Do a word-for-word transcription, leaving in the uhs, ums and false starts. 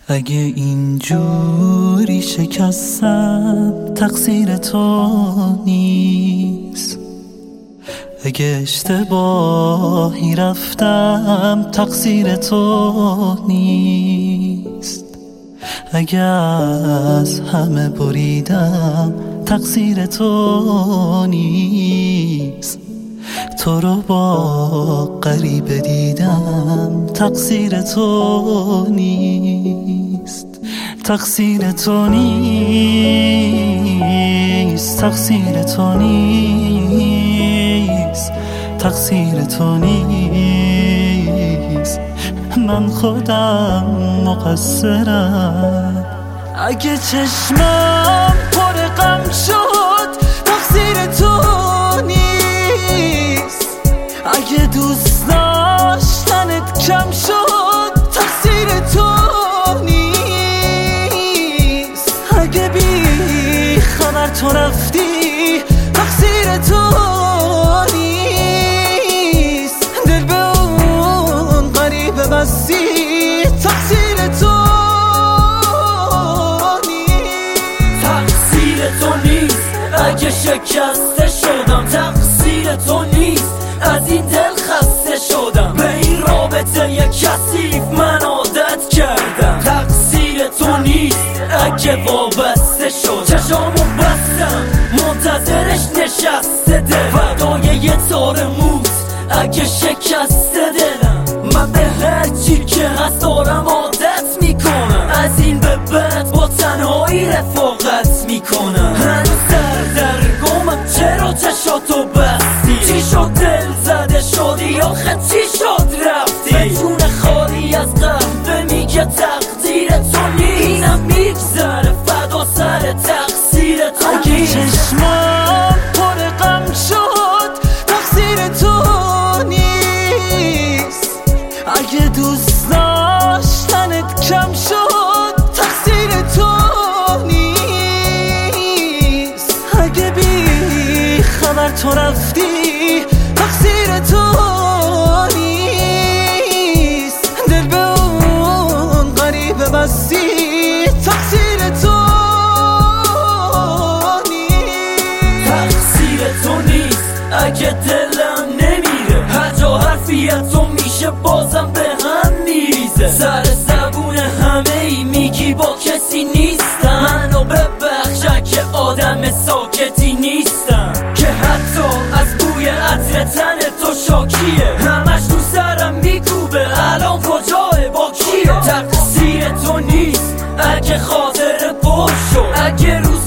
اگه اینجوری شکستم تقصیر تو نیست، اگه اشتباهی رفتم تقصیر تو نیست، اگه از همه بریدم تقصیر تو نیست، تو رو با غریبه دیدم تقصیر تو نیست، تقصیر تو نیست، تقصیر تو نیست، تقصیر تو نیست، من خودم مقصرم. اگه چشمم پر غم شد تقصیر تو نیست، اگه دوست داشتنت کم شد تقصیر تو نیست، اگه بی خبر تو رفتی تقصیر تو نیست، دل به اون غریبه بستی تقصیر تو نیست، تقصیر تو نیست. اگه شکسته شدم تقصیر تو نیست، از این دل خسته شدم، به این رابطه یک کثیف من عادت کردم، تقصیر تو نیست. اگه وابسته شد چشامو بستم منتظرش نشسته دل، فدای یه تار موز اگه شکسته دلم، من به هر چی که هست دارم عادت میکنم، از این به بعد با تنهایی رفاقت میکنم، هنوز سردرگمم چرا چشاتو بستی، چی شد دل زده شدی آخه چی شد رفتی، بدون خالی از قهوه میگه تقدیر تو نیست، اینم میگذره فدا سر تقصیر تو نیست. چشمم پر غم شد تقصیر تو نیست، اگه دوست داشتنت کم شد تقصیر تو نیست، اگه بی خبر تو رفتی تقصیر تو نیست، دل به اون غریبه بستی تقصیر تو نیست، تقصیر تو نیست. اگه دلم نمیره هر جا حرفی از تو میشه بازم به هم میریزه، سر زبون همه ای میگی با کسی نیستم، منو ببخش اگه آدم ساکتی نیستم، که حتی از بوی عطر تن تو شاکیه، همش تو سرم میکوبه الان کجاه با کیه، تقصیر تو نیست. اگه خاطر پر شد، اگه روز